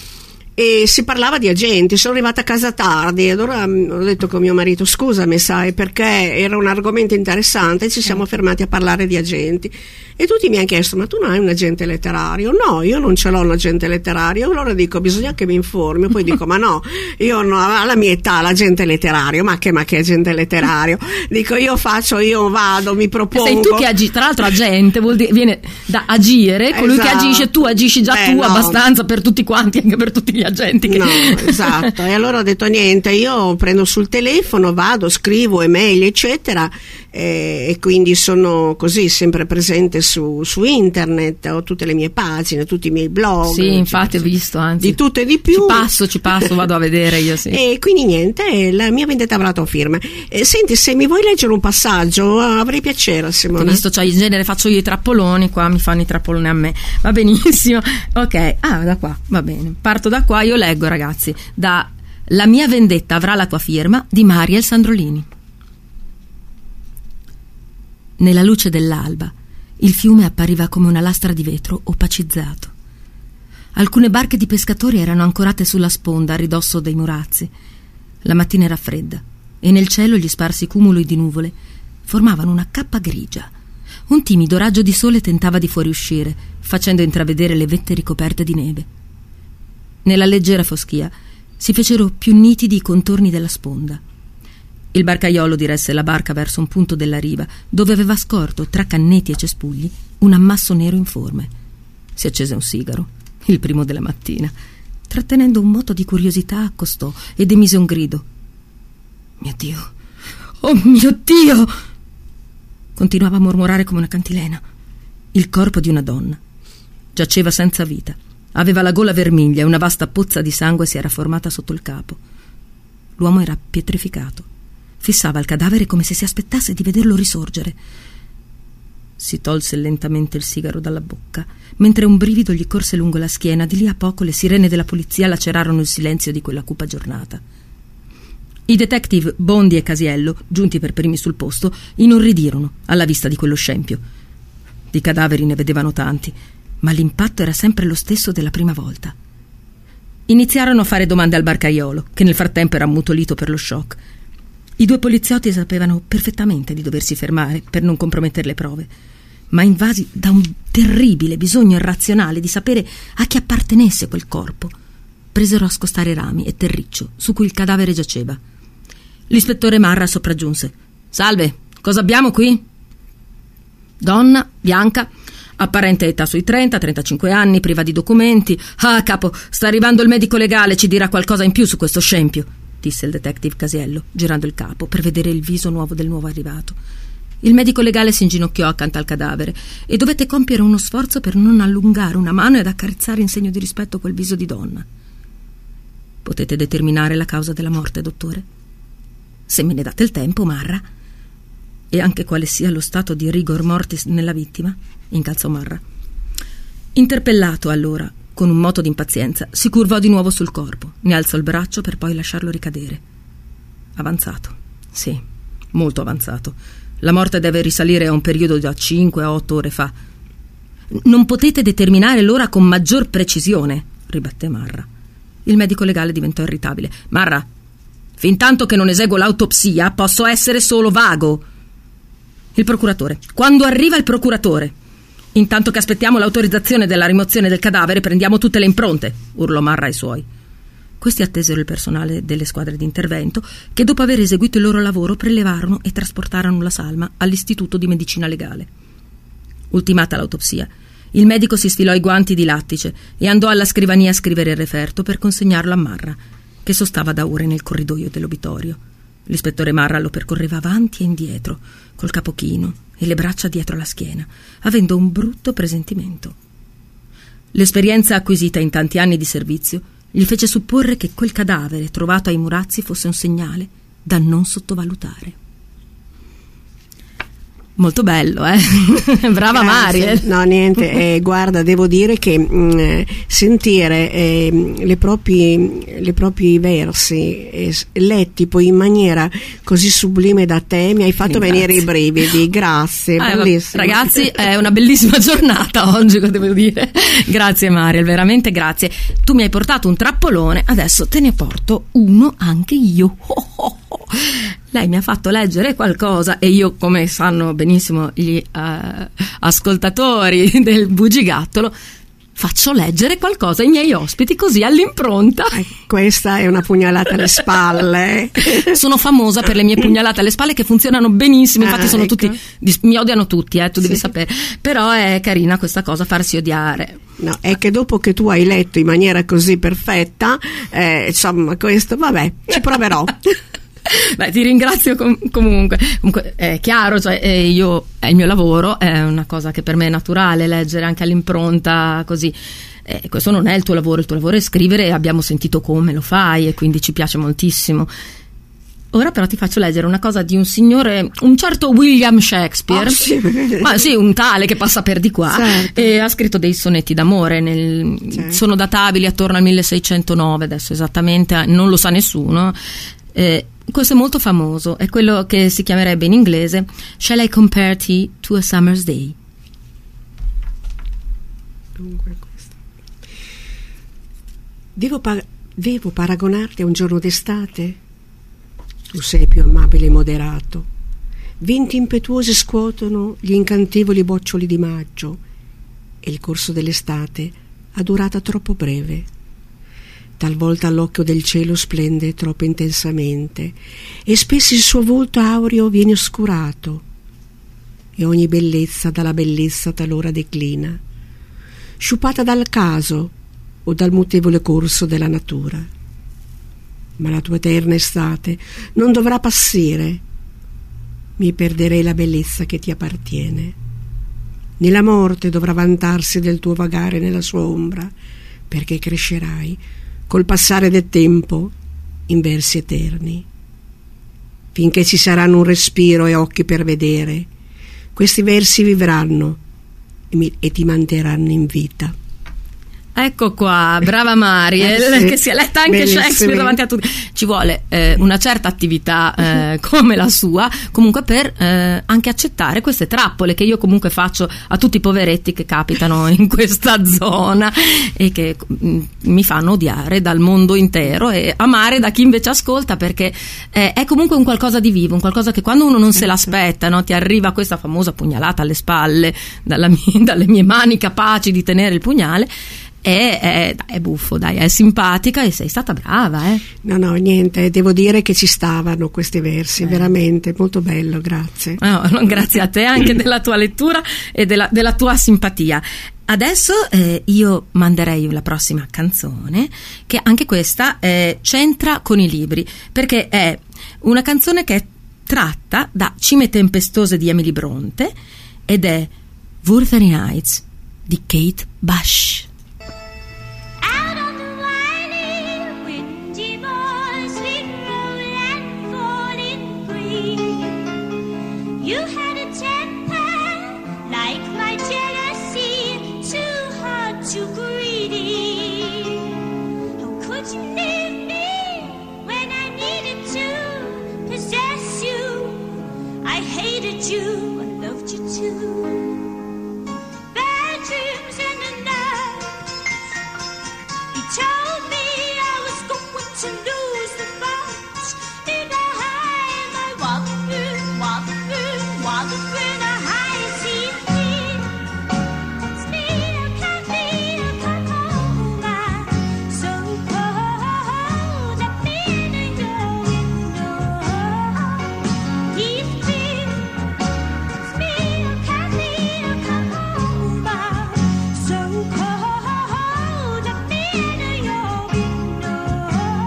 E si parlava di agenti, sono arrivata a casa tardi e allora ho detto con mio marito scusami sai perché era un argomento interessante e ci siamo fermati a parlare di agenti e tutti mi hanno chiesto ma tu non hai un agente letterario? No, io non ce l'ho un agente letterario. Allora dico bisogna che mi informi, poi dico ma no, io no, alla mia età l'agente letterario, ma che, ma che agente letterario? Dico io faccio, io vado, mi propongo. Sei tu che agisci, tra l'altro agente vuol dire, viene da agire, colui esatto. che agisce, tu agisci già Beh, tu no. abbastanza per tutti quanti, anche per tutti gli agenti che... No, esatto. E allora ho detto niente, io prendo sul telefono, vado, scrivo email eccetera eh, e quindi sono così sempre presente su, su internet, ho tutte le mie pagine, tutti i miei blog. Sì, infatti ho visto, anzi di tutto e di più. Ci passo, ci passo, vado a vedere io sì. E quindi niente, la mia vendetta avrà la tua firma. Eh, senti, se mi vuoi leggere un passaggio avrei piacere, Simona. Ho visto, cioè in genere faccio io i trappoloni, qua mi fanno i trappoloni a me, va benissimo. Ok, ah da qua, va bene, parto da qua, io leggo ragazzi da La mia vendetta avrà la tua firma di Mariel Sandrolini. Nella luce dell'alba il fiume appariva come una lastra di vetro opacizzato. Alcune barche di pescatori erano ancorate sulla sponda a ridosso dei murazzi. La mattina era fredda e nel cielo gli sparsi cumuli di nuvole formavano una cappa grigia. Un timido raggio di sole tentava di fuoriuscire, facendo intravedere le vette ricoperte di neve. Nella leggera foschia si fecero più nitidi i contorni della sponda. Il barcaiolo diresse la barca verso un punto della riva, dove aveva scorto, tra canneti e cespugli, un ammasso nero informe. Si accese un sigaro, il primo della mattina. Trattenendo un moto di curiosità, accostò ed emise un grido. «Mio Dio! Oh mio Dio!» Continuava a mormorare come una cantilena. Il corpo di una donna. Giaceva senza vita. Aveva la gola vermiglia e una vasta pozza di sangue si era formata sotto il capo. L'uomo era pietrificato. Fissava il cadavere come se si aspettasse di vederlo risorgere. Si tolse lentamente il sigaro dalla bocca, mentre un brivido gli corse lungo la schiena. Di lì a poco le sirene della polizia lacerarono il silenzio di quella cupa giornata. I detective Bondi e Casiello, giunti per primi sul posto, inorridirono alla vista di quello scempio. Di cadaveri ne vedevano tanti, ma l'impatto era sempre lo stesso della prima volta. Iniziarono a fare domande al barcaiolo, che nel frattempo era ammutolito per lo shock. I due poliziotti sapevano perfettamente di doversi fermare per non compromettere le prove, ma invasi da un terribile bisogno irrazionale di sapere a chi appartenesse quel corpo. presero a scostare rami e terriccio su cui il cadavere giaceva. L'ispettore Marra sopraggiunse: «Salve, cosa abbiamo qui?» Donna, bianca, apparente età sui trenta trentacinque anni, priva di documenti. «Ah, capo, sta arrivando il medico legale, ci dirà qualcosa in più su questo scempio», disse il detective Casiello, girando il capo per vedere il viso nuovo del nuovo arrivato. Il medico legale si inginocchiò accanto al cadavere e dovette compiere uno sforzo per non allungare una mano ed accarezzare in segno di rispetto quel viso di donna. «Potete determinare la causa della morte, dottore? Se me ne date il tempo, Marra. E anche quale sia lo stato di rigor mortis nella vittima?» incalzò Marra. Interpellato allora, con un moto d'impazienza, si curvò di nuovo sul corpo, ne alzò il braccio per poi lasciarlo ricadere. Avanzato, sì, molto avanzato. La morte deve risalire a un periodo da cinque a otto ore fa. «Non potete determinare l'ora con maggior precisione?» ribatté Marra. Il medico legale diventò irritabile. «Marra, fintanto che non eseguo l'autopsia posso essere solo vago». «Il procuratore. Quando arriva il procuratore?» «Intanto che aspettiamo l'autorizzazione della rimozione del cadavere prendiamo tutte le impronte», urlò Marra ai suoi. Questi attesero il personale delle squadre di intervento che, dopo aver eseguito il loro lavoro, prelevarono e trasportarono la salma all'Istituto di Medicina Legale. Ultimata l'autopsia, il medico si sfilò i guanti di lattice e andò alla scrivania a scrivere il referto per consegnarlo a Marra, che sostava da ore nel corridoio dell'obitorio. L'ispettore Marra lo percorreva avanti e indietro, col capo chino e le braccia dietro la schiena, avendo un brutto presentimento. L'esperienza acquisita in tanti anni di servizio gli fece supporre che quel cadavere trovato ai Murazzi fosse un segnale da non sottovalutare. Molto bello, eh? Brava Grazie. Mariel. No, niente, eh, guarda, devo dire che mh, sentire eh, le propri, le propri versi eh, letti poi in maniera così sublime da te mi hai fatto Grazie. venire i brividi. Grazie, Ah, bellissimo. ragazzi, è una bellissima giornata oggi, devo dire. Grazie Mariel, veramente grazie. Tu mi hai portato un trappolone, adesso te ne porto uno anche io. Oh, oh, oh. Lei mi ha fatto leggere qualcosa e io, come sanno benissimo gli uh, ascoltatori del Bugigattolo, faccio leggere qualcosa ai miei ospiti così all'impronta. Eh, questa è una pugnalata alle spalle. Sono famosa per le mie pugnalate alle spalle che funzionano benissimo, infatti Ah, sono ecco. tutti, mi odiano tutti, eh, tu devi Sì. sapere, però è carina questa cosa, farsi odiare. No, è che dopo che tu hai letto in maniera così perfetta, eh, insomma, questo, vabbè, ci proverò. Beh, ti ringrazio com- comunque. Comunque è chiaro, cioè, eh, io è il mio lavoro, è una cosa che per me è naturale leggere anche all'impronta così. Eh, questo non è il tuo lavoro, il tuo lavoro è scrivere e abbiamo sentito come lo fai e quindi ci piace moltissimo. Ora però ti faccio leggere una cosa di un signore, un certo William Shakespeare, Oh, sì. ma sì, un tale che passa per di qua, Certo. e ha scritto dei sonetti d'amore, nel, Certo. sono databili attorno al milleseicentonove, adesso esattamente non lo sa nessuno. Eh, questo è molto famoso, è quello che si chiamerebbe in inglese Shall I compare thee to a summer's day? Dunque, questo. Devo, pa- devo paragonarti a un giorno d'estate? Tu sei più amabile e moderato. Venti impetuosi scuotono gli incantevoli boccioli di maggio e il corso dell'estate ha durata troppo breve. Talvolta l'occhio del cielo splende troppo intensamente e spesso il suo volto aureo viene oscurato e ogni bellezza dalla bellezza talora declina, sciupata dal caso o dal mutevole corso della natura. Ma la tua eterna estate non dovrà passare. Mi perderei la bellezza che ti appartiene. Né la morte dovrà vantarsi del tuo vagare nella sua ombra, perché crescerai col passare del tempo in versi eterni. Finché ci saranno un respiro e occhi per vedere, questi versi vivranno e, mi, e ti manterranno in vita. Ecco qua, brava Mariel, Eh sì, che si è letta anche benissimo. Shakespeare davanti a tutti. Ci vuole eh, una certa attività eh, come la sua, comunque per eh, anche accettare queste trappole che io comunque faccio a tutti i poveretti che capitano in questa zona e che mh, mi fanno odiare dal mondo intero e amare da chi invece ascolta, perché eh, è comunque un qualcosa di vivo, un qualcosa che quando uno non se l'aspetta, no, ti arriva questa famosa pugnalata alle spalle dalla mie, dalle mie mani capaci di tenere il pugnale. è, è, è buffo, dai, è simpatica e sei stata brava, eh. No, no, niente, devo dire che ci stavano questi versi, eh. veramente, molto bello, grazie. No, grazie a te anche della tua lettura e della, della tua simpatia. Adesso eh, io manderei la prossima canzone, che anche questa eh, c'entra con i libri, perché è una canzone che è tratta da Cime tempestose di Emily Bronte ed è Wuthering Heights di Kate Bush. Out on the wily, windy moors we roll and fall in green. You had a temper like my jealousy, too hard, too greedy. How could you leave me when I needed to possess you? I hated you, I loved you too. Dreams in the night. He told me I was going to lose the fight. In the high, my wandering, wandering, wandering, a high sea queen. It's me, I can't be a come home. I'm so cold. I've been in your window. He's been. It's me, I can't be a come home. So cold, I've been in your window.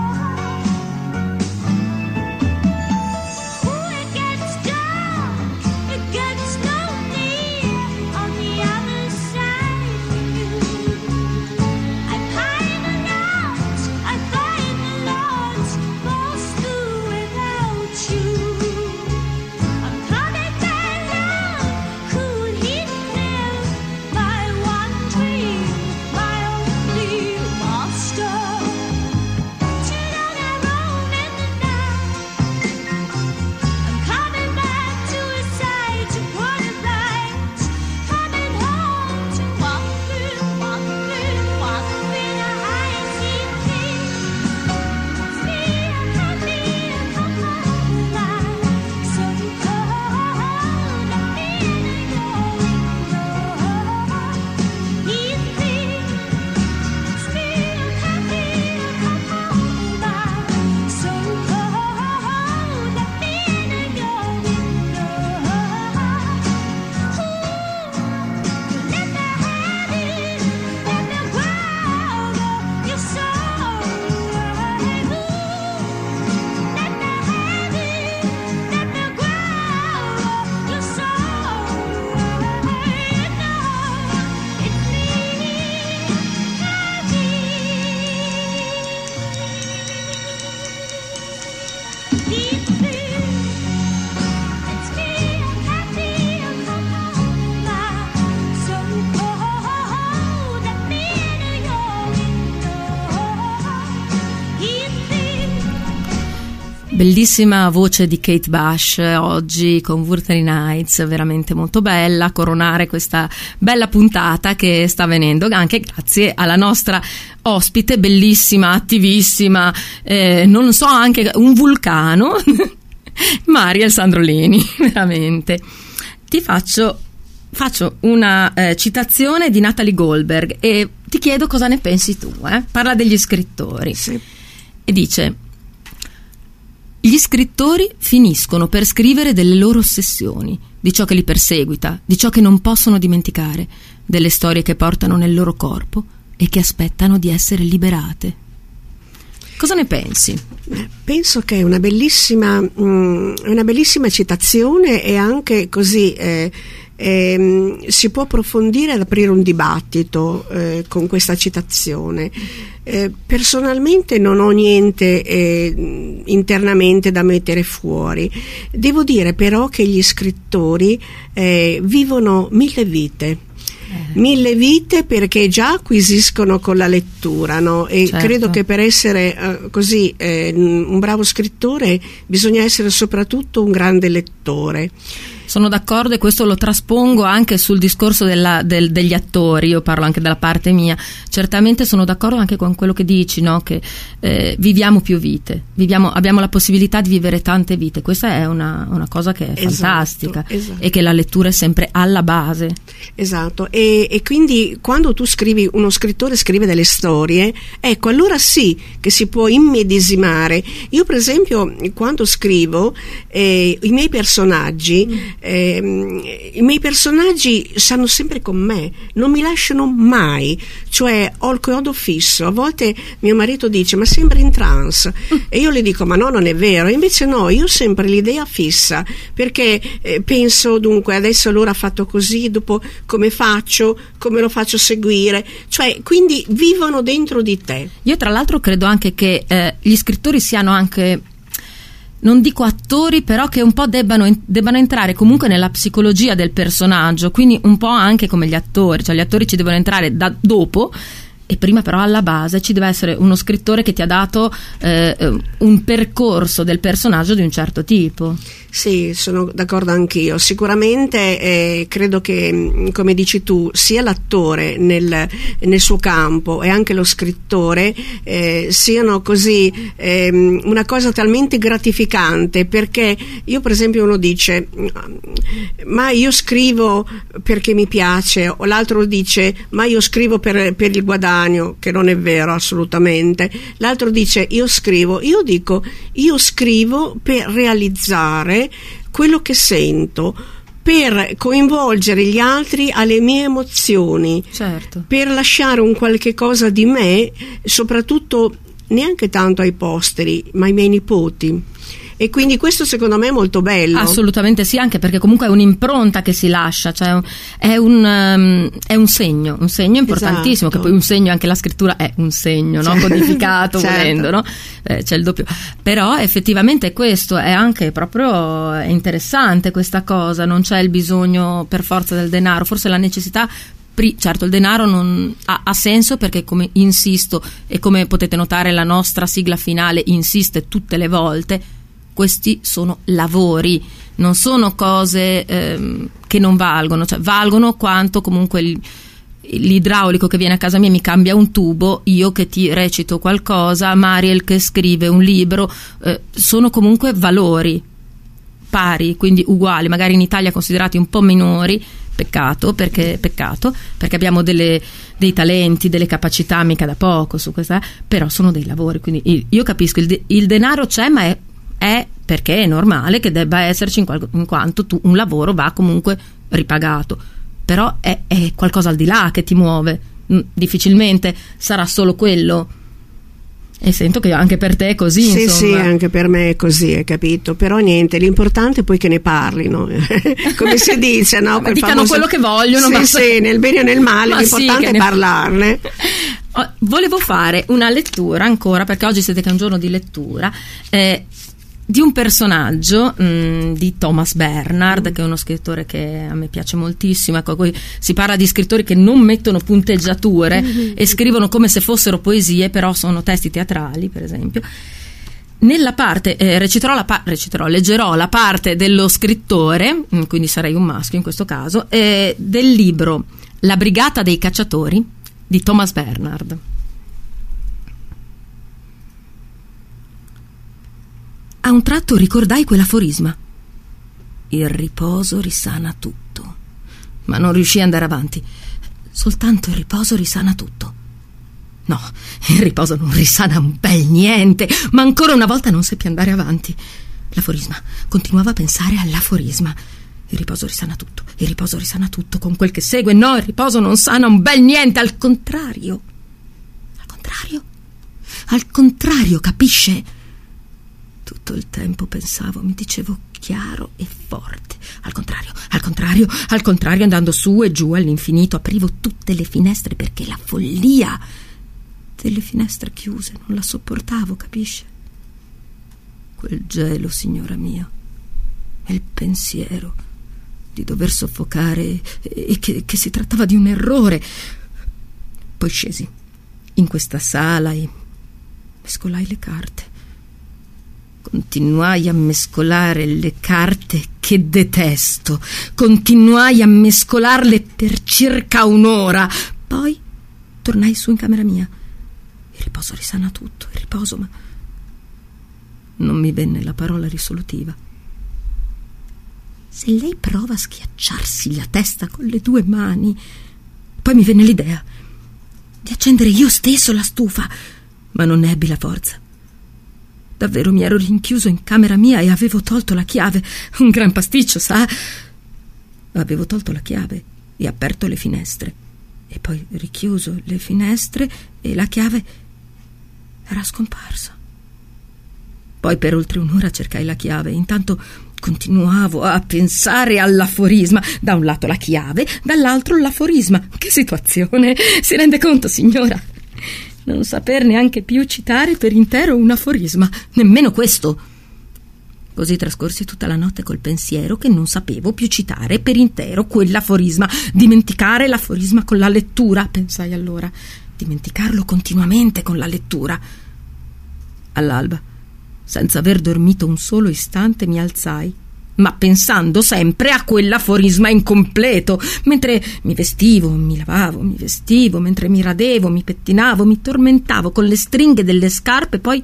Ooh, it gets dark, it gets lonely on the other side of you. I pine a lot, I find a lot, lost through without you. I'm coming back now, could he live my one dream, my only master? Too long I roam in the night. I'm coming back to his side to put it right. Coming home to wandering, wandering, wandering, a high sea king. It's me, I can't be a come home. I'm so cold, I've been in your window. He's been, it's me, I can't be a come home. I'm so cold, I've been in your window. Ooh, let me have it, let me grab your soul. Ooh, let me have it, let me grab your soul. You know, it's me, He's been, it's me, I can't be a come home. I'm so cold, I've been in your window. He's been. Bellissima voce di Kate Bush oggi con Wuthering Heights, veramente molto bella, coronare questa bella puntata che sta avvenendo anche grazie alla nostra ospite, bellissima, attivissima, eh, non so, anche un vulcano, Mariel Sandrolini, veramente. Ti faccio, faccio una eh, citazione di Natalie Goldberg e ti chiedo cosa ne pensi tu, eh? Parla degli scrittori. Sì. E dice: gli scrittori finiscono per scrivere delle loro ossessioni, di ciò che li perseguita, di ciò che non possono dimenticare, delle storie che portano nel loro corpo e che aspettano di essere liberate. Cosa ne pensi? Penso che è una bellissima, mh, una bellissima citazione e anche così eh, eh, si può approfondire ed aprire un dibattito eh, con questa citazione. Eh, personalmente non ho niente eh, internamente da mettere fuori. Devo dire però che gli scrittori eh, vivono mille vite. Mille vite perché già acquisiscono con la lettura, no? E certo. Credo che per essere uh, così eh, un bravo scrittore bisogna essere soprattutto un grande lettore. Sono d'accordo, e questo lo traspongo anche sul discorso della, del, degli attori. Io parlo anche della parte mia. Certamente sono d'accordo anche con quello che dici, no? Che eh, viviamo più vite, viviamo, abbiamo la possibilità di vivere tante vite. Questa è una, una cosa che è Esatto, fantastica, esatto. e che la lettura è sempre alla base. Esatto, e, e quindi quando tu scrivi, uno scrittore scrive delle storie, ecco, allora sì che si può immedesimare. Io per esempio quando scrivo eh, i miei personaggi, mm. eh, i miei personaggi stanno sempre con me, non mi lasciano mai, cioè ho il chiodo fisso. A volte mio marito dice: ma sembra in trance, mm. e io le dico: ma no, non è vero. Invece no, io ho sempre l'idea fissa, perché eh, penso, dunque adesso allora ha fatto così, dopo come faccio, come lo faccio seguire, cioè quindi vivono dentro di te. Io tra l'altro credo anche che eh, gli scrittori siano anche, non dico attori, però che un po' debbano, debbano entrare comunque nella psicologia del personaggio, quindi un po' anche come gli attori, cioè gli attori ci devono entrare da dopo, e prima però alla base ci deve essere uno scrittore che ti ha dato eh, un percorso del personaggio di un certo tipo. Sì, sono d'accordo anch'io. Sicuramente eh, credo che, come dici tu, sia l'attore nel, nel suo campo e anche lo scrittore eh, siano così eh, una cosa talmente gratificante, perché io per esempio uno dice: ma io scrivo perché mi piace, o l'altro dice: ma io scrivo per, per il guadagno, che non è vero assolutamente. L'altro dice: io scrivo. Io dico: io scrivo per realizzare quello che sento, per coinvolgere gli altri alle mie emozioni, certo, per lasciare un qualche cosa di me, soprattutto neanche tanto ai posteri, ma ai miei nipoti. E quindi questo secondo me è molto bello. Assolutamente sì, anche perché comunque è un'impronta che si lascia, cioè è un, um, è un segno, un segno importantissimo, esatto. Che poi un segno, anche la scrittura è un segno, no? Codificato, certo. Volendo, no? Eh, c'è il doppio. Però effettivamente questo è anche proprio è interessante, questa cosa, non c'è il bisogno per forza del denaro, forse la necessità. Certo, il denaro non ha, ha senso, perché, come insisto, e come potete notare la nostra sigla finale insiste tutte le volte, questi sono lavori, non sono cose ehm, che non valgono, cioè valgono quanto comunque il, l'idraulico che viene a casa mia mi cambia un tubo, io che ti recito qualcosa, Mariel che scrive un libro, eh, sono comunque valori pari, quindi uguali, magari in Italia considerati un po' minori. Peccato perché, peccato perché abbiamo delle, dei talenti, delle capacità mica da poco su questa, però sono dei lavori, quindi io capisco il, de, il denaro c'è, ma è, è perché è normale che debba esserci in, qual, in quanto tu un lavoro va comunque ripagato, però è, è qualcosa al di là che ti muove, difficilmente sarà solo quello. E sento che anche per te è così, sì, insomma. Sì, anche per me è così, hai capito? Però niente, l'importante è poi che ne parlino, come si dice, no? Ma dicano famoso... quello che vogliono, sì, ma sì, nel bene o nel male, ma l'importante sì, è ne... parlarne. Volevo fare una lettura ancora, perché oggi siete che è un giorno di lettura, eh, di un personaggio mh, di Thomas Bernhard, che è uno scrittore che a me piace moltissimo. Ecco, qui si parla di scrittori che non mettono punteggiature mm-hmm. e scrivono come se fossero poesie, però sono testi teatrali, per esempio. Nella parte eh, reciterò la pa- reciterò, leggerò la parte dello scrittore, quindi sarei un maschio in questo caso, eh, del libro La brigata dei cacciatori di Thomas Bernhard. A un tratto ricordai quell'aforisma: il riposo risana tutto. Ma non riuscii ad andare avanti. Soltanto il riposo risana tutto. No, il riposo non risana un bel niente, ma ancora una volta non seppi andare avanti. L'aforisma, continuava a pensare all'aforisma. Il riposo risana tutto, il riposo risana tutto, con quel che segue. No, il riposo non sana un bel niente, al contrario. Al contrario? Al contrario, capisce? Tutto il tempo pensavo, mi dicevo chiaro e forte. Al contrario, al contrario, al contrario, andando su e giù all'infinito, aprivo tutte le finestre, perché la follia delle finestre chiuse non la sopportavo, capisce? Quel gelo, signora mia, e il pensiero di dover soffocare e che, che si trattava di un errore. Poi scesi in questa sala e mescolai le carte. Continuai a mescolare le carte che detesto, continuai a mescolarle per circa un'ora, poi tornai su in camera mia. Il riposo risana tutto, il riposo, ma non mi venne la parola risolutiva. Se lei prova a schiacciarsi la testa con le due mani. Poi mi venne l'idea di accendere io stesso la stufa, ma non ne ebbi la forza. Davvero mi ero rinchiuso in camera mia e avevo tolto la chiave. Un gran pasticcio, sa? Avevo tolto la chiave e aperto le finestre, e poi richiuso le finestre e la chiave era scomparsa. Poi per oltre un'ora cercai la chiave. Intanto continuavo a pensare all'aforisma. Da un lato la chiave, dall'altro l'aforisma. Che situazione! Si rende conto, signora? Non saper neanche più citare per intero un aforisma, nemmeno questo. Così trascorsi tutta la notte col pensiero che non sapevo più citare per intero quell'aforisma. Dimenticare l'aforisma con la lettura, pensai allora. Dimenticarlo continuamente con la lettura. All'alba, senza aver dormito un solo istante, mi alzai, ma pensando sempre a quell'aforisma incompleto, mentre mi vestivo, mi lavavo, mi vestivo, mentre mi radevo, mi pettinavo, mi tormentavo con le stringhe delle scarpe, poi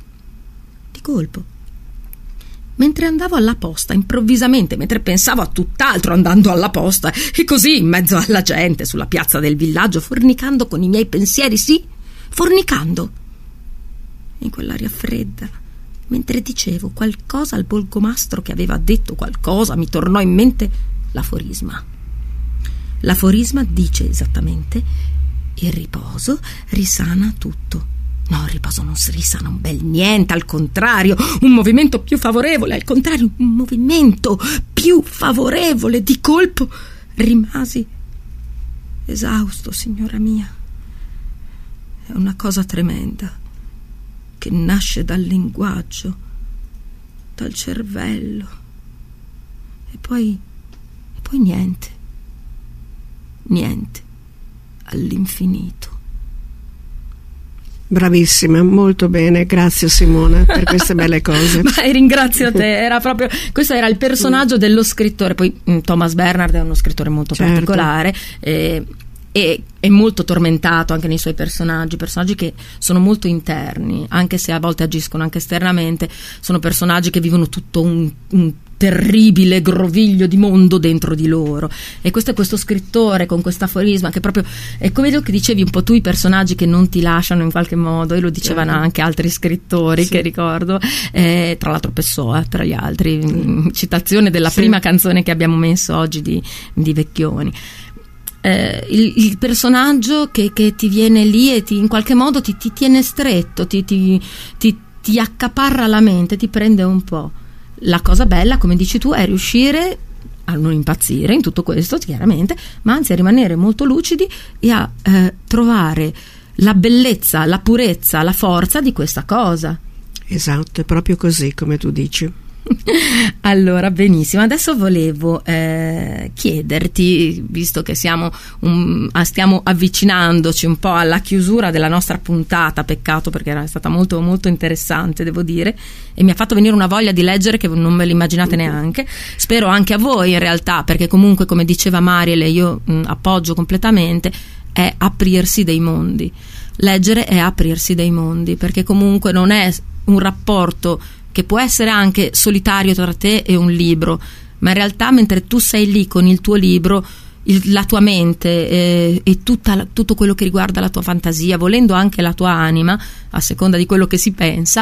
di colpo, mentre andavo alla posta, improvvisamente, mentre pensavo a tutt'altro andando alla posta, e così in mezzo alla gente, sulla piazza del villaggio, fornicando con i miei pensieri, sì, fornicando, in quell'aria fredda, mentre dicevo qualcosa al bolgomastro che aveva detto qualcosa, mi tornò in mente l'aforisma. L'aforisma dice esattamente: il riposo risana tutto. No, il riposo non si risana un bel niente, al contrario, un movimento più favorevole, al contrario, un movimento più favorevole. Di colpo rimasi esausto, signora mia. È una cosa tremenda, che nasce dal linguaggio, dal cervello, e poi e poi niente, niente, all'infinito. Bravissima, molto bene, grazie Simona per queste belle cose. Ma ringrazio te, era proprio questo era il personaggio dello scrittore. Poi Thomas Bernhard è uno scrittore molto certo. particolare, e E è molto tormentato anche nei suoi personaggi, personaggi che sono molto interni, anche se a volte agiscono anche esternamente. Sono personaggi che vivono tutto un, un terribile groviglio di mondo dentro di loro, e questo è questo scrittore con questo aforisma che proprio è come quello che dicevi un po' tu, i personaggi che non ti lasciano in qualche modo, e lo dicevano certo. anche altri scrittori, sì. che ricordo, eh, tra l'altro Pessoa tra gli altri, sì. citazione della sì. prima canzone che abbiamo messo oggi di, di Vecchioni. Eh, il, il personaggio che, che ti viene lì e ti, in qualche modo ti, ti tiene stretto, ti, ti, ti, ti accaparra la mente, ti prende un po'. La cosa bella, come dici tu, è riuscire a non impazzire in tutto questo, chiaramente, ma anzi a rimanere molto lucidi e a eh, trovare la bellezza, la purezza, la forza di questa cosa. Esatto, è proprio così come tu dici. Allora, benissimo, adesso volevo eh, chiederti, visto che siamo un, stiamo avvicinandoci un po' alla chiusura della nostra puntata, peccato perché era stata molto molto interessante, devo dire, e mi ha fatto venire una voglia di leggere che non me l'immaginate neanche. Spero anche a voi in realtà, perché comunque, come diceva Mariel, io mh, appoggio completamente, è aprirsi dei mondi. Leggere è aprirsi dei mondi, perché comunque non è un rapporto che può essere anche solitario tra te e un libro, ma in realtà mentre tu sei lì con il tuo libro, il, la tua mente eh, e tutta, tutto quello che riguarda la tua fantasia, volendo anche la tua anima, a seconda di quello che si pensa,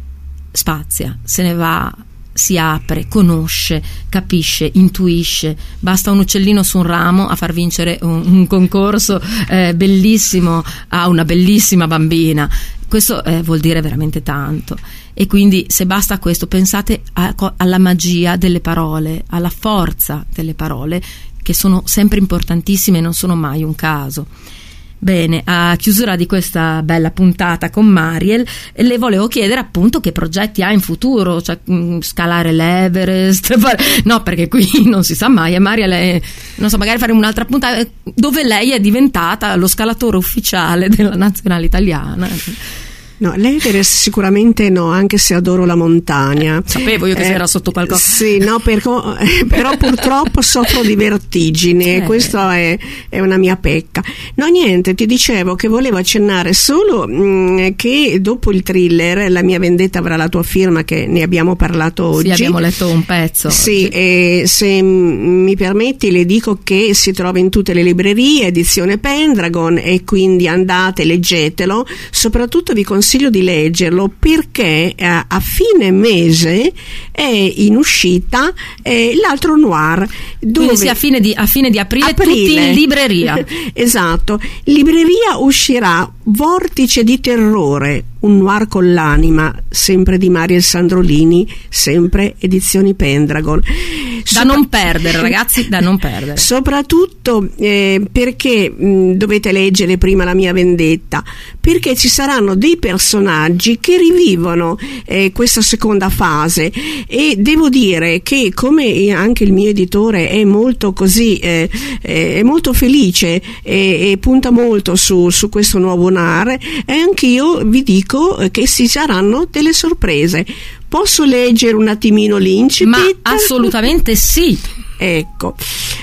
spazia, se ne va, si apre, conosce, capisce, intuisce. Basta un uccellino su un ramo a far vincere un, un concorso eh, bellissimo a una bellissima bambina. Questo eh, vuol dire veramente tanto. E quindi, se basta questo, pensate a, alla magia delle parole, alla forza delle parole, che sono sempre importantissime e non sono mai un caso. Bene, a chiusura di questa bella puntata con Mariel, le volevo chiedere appunto che progetti ha in futuro, cioè mh, scalare l'Everest, fare... no, perché qui non si sa mai, e Mariel è, non so, magari fare un'altra puntata dove lei è diventata lo scalatore ufficiale della nazionale italiana. No, l'Everest sicuramente no, anche se adoro la montagna. Sapevo io che Eh, si era sotto qualcosa. Sì, no, perco- eh, però purtroppo soffro di vertigini e Eh. questa è, è una mia pecca. No, niente, ti dicevo che volevo accennare solo mh, che dopo il thriller La mia vendetta avrà la tua firma, che ne abbiamo parlato oggi. Sì, abbiamo letto un pezzo. Sì, e se m- mi permetti le dico che si trova in tutte le librerie, edizione Pendragon, e quindi andate, leggetelo. Soprattutto vi consiglio di leggerlo perché eh, a fine mese è in uscita eh, l'altro noir, dove Quindi sì, a fine di, a fine di aprile, Aprile. tutti in libreria. Esatto, libreria uscirà Vortice di terrore, un noir con l'anima, sempre di Mariel Sandrolini, sempre edizioni Pendragon. Da non perdere, ragazzi, da non perdere. Soprattutto eh, perché mh, dovete leggere prima La mia vendetta, perché ci saranno dei personaggi che rivivono eh, questa seconda fase, e devo dire che, come anche il mio editore è molto così eh, eh, è molto felice e, e punta molto su, su questo nuovo noir, e anch'io vi dico che ci saranno delle sorprese. Posso leggere un attimino l'incipit? Ma assolutamente sì. Ecco,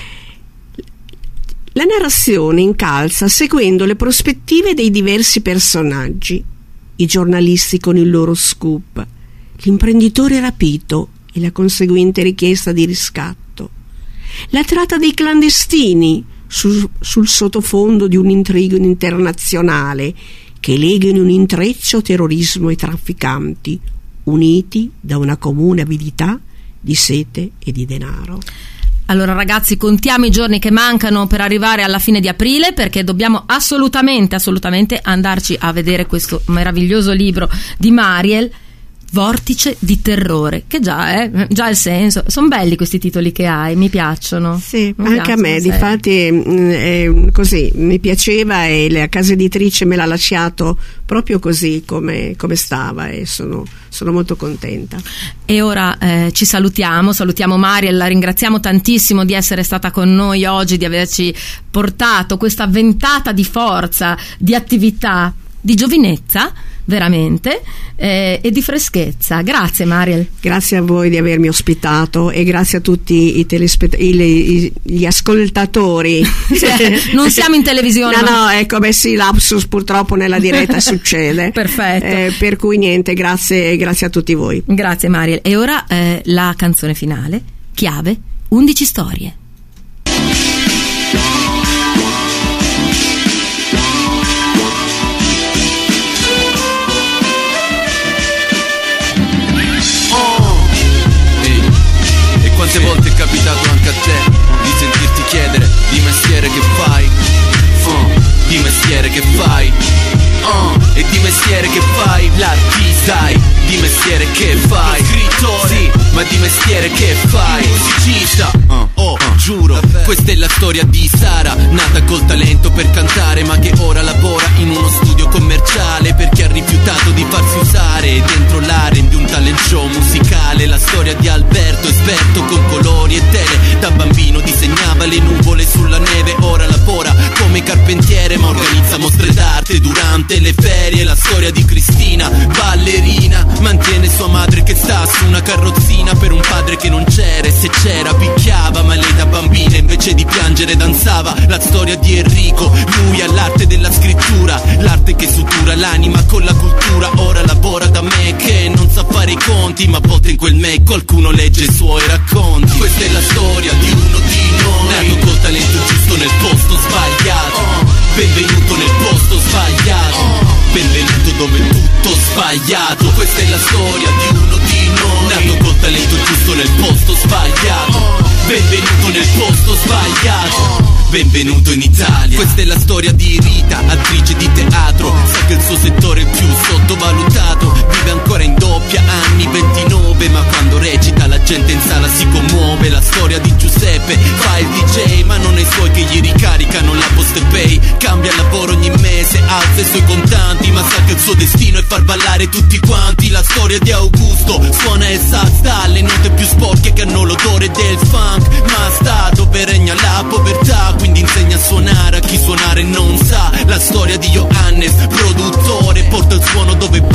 la narrazione incalza seguendo le prospettive dei diversi personaggi: i giornalisti con il loro scoop, l'imprenditore rapito e la conseguente richiesta di riscatto, la tratta dei clandestini sul, sul sottofondo di un intrigo internazionale che lega in un intreccio terrorismo e trafficanti, uniti da una comune avidità di sete e di denaro. Allora ragazzi, contiamo i giorni che mancano per arrivare alla fine di aprile, perché dobbiamo assolutamente, assolutamente andarci a vedere questo meraviglioso libro di Mariel, Vortice di terrore, che già è già il senso. Sono belli questi titoli che hai, mi piacciono. Sì, Mi anche a piacciono, me, sì. difatti mh, è così, mi piaceva, e la casa editrice me l'ha lasciato proprio così come, come stava, e sono, sono molto contenta. E ora eh, ci salutiamo, salutiamo Mariel, la ringraziamo tantissimo di essere stata con noi oggi, di averci portato questa ventata di forza, di attività, di giovinezza veramente eh, e di freschezza. Grazie Mariel. Grazie a voi di avermi ospitato, e grazie a tutti i telespettatori, gli ascoltatori. Non siamo in televisione. No, no, ecco, beh sì, lapsus purtroppo nella diretta succede. Perfetto. Eh, per cui niente, grazie, grazie a tutti voi. Grazie Mariel. E ora eh, la canzone finale, Chiave, undici storie. Quante volte è capitato anche a te di sentirti chiedere di mestiere che fai? Uh, di mestiere che fai? Uh, e di mestiere che fai? L'artista, di mestiere che fai? Lo scrittore, sì, ma di mestiere che fai? Musicista, uh, oh, uh, giuro, questa è la storia di Sara, nata col talento per cantare, ma che ora lavora in uno studio commerciale perché ha rifiutato di farsi usare dentro l'aren di un talent show musicale. La storia di Alberto, esperto con colori e tele, da bambino disegnava le nuvole sulla neve, ora lavora come carpentiere ma organizza mostre d'arte durante le ferie. La storia di Cristina, ballerina, mantiene sua madre che sta su una carrozzina per un padre che non c'era, e se c'era picchiava, ma lei da bambina invece di piangere danzava. La storia di Enrico, lui ha l'arte della scrittura, l'arte che sutura l'anima con la cultura. Ora lavora da me che non sa fare i conti, ma a volte in quel me qualcuno legge i suoi racconti. Questa è la storia di uno di noi, nato col talento giusto nel posto sbagliato. Benvenuto nel posto sbagliato, benvenuto dove è tutto sbagliato. Questa è la storia di uno di noi, nato col talento giusto nel posto sbagliato. Benvenuto nel posto sbagliato, benvenuto in Italia. Questa è la storia di Rita, attrice di teatro, sa che il suo settore è il più sottovalutato. Vive ancora in doppia, anni ventinove, ma quando recita la gente in sala si commuove. La storia di Giuseppe, fa il D J ma non è i suoi che gli ricaricano la Postepay. Cambia lavoro ogni mese, alza i suoi contanti, ma sa che il suo destino è far ballare tutti quanti. La storia di Augusto, suona il sax dalle note più sporche che hanno l'odore del funk, ma sta dove regna la povertà, quindi insegna a suonare a chi suonare non sa. La storia di Johannes, produttore, porta il suono dove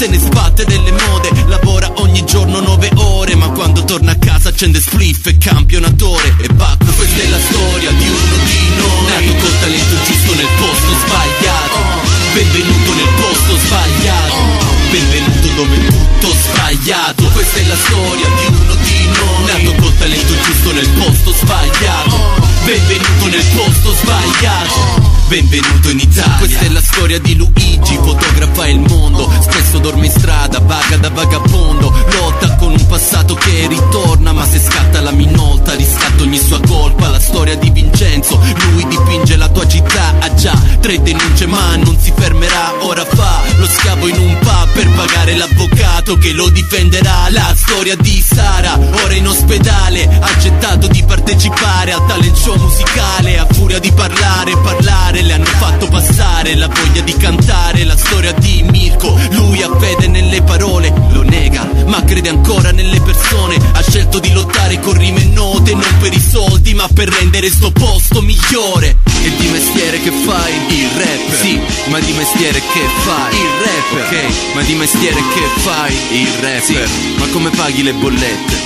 se ne sbatte delle mode, lavora ogni giorno nove ore, ma quando torna a casa accende spliff e campionatore. E bacco, questa è la storia di uno di noi, nato col talento giusto nel posto sbagliato. Benvenuto nel posto sbagliato, benvenuto dove tutto sbagliato. Questa è la storia di uno di noi, nato col talento giusto nel posto sbagliato. Benvenuto nel posto sbagliato, benvenuto in Italia. Questa è la storia di Luigi, fotografa il mondo, spesso dorme in strada, vaga da vagabondo, lotta con un passato che ritorna, ma se scatta la minolta riscatta ogni sua colpa. La storia di Vincenzo, lui dipinge la tua città, ha già tre denunce ma non si fermerà. Ora fa lo schiavo in un pub per pagare l'avvocato che lo difenderà. La storia di Sara, ora in ospedale, ha accettato di partecipare al talent show musicale. A furia di parlare e parlare le hanno fatto passare la voglia di cantare. La storia di Mirko, lui ha fede nelle parole, lo nega ma crede ancora nelle persone. Ha scelto di lottare con rime note, non per i soldi ma per rendere sto posto migliore. E di mestiere che fai? Il rapper. Sì, ma di mestiere che fai? Il rapper. Ok, ma di mestiere che fai? Il rapper. Sì, ma come paghi le bollette?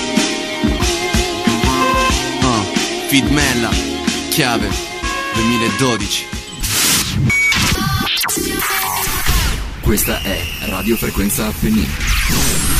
Uh, Fidmella, chiave duemiladodici. Questa è Radio Frequenza Appennino.